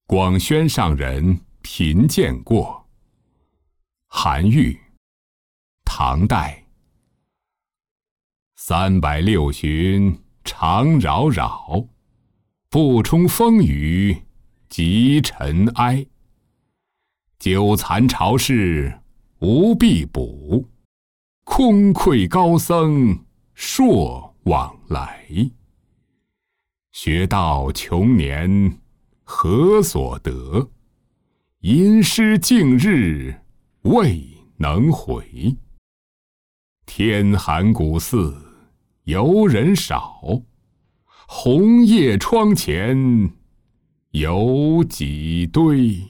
广宣上人贫贱过。韩愈，唐代。360旬常扰扰，不冲风雨即尘埃。久残朝事无必补，空愧高僧朔往来。学道穷年何所得？吟诗尽日未能回。天寒古寺游人少，红叶窗前有几堆。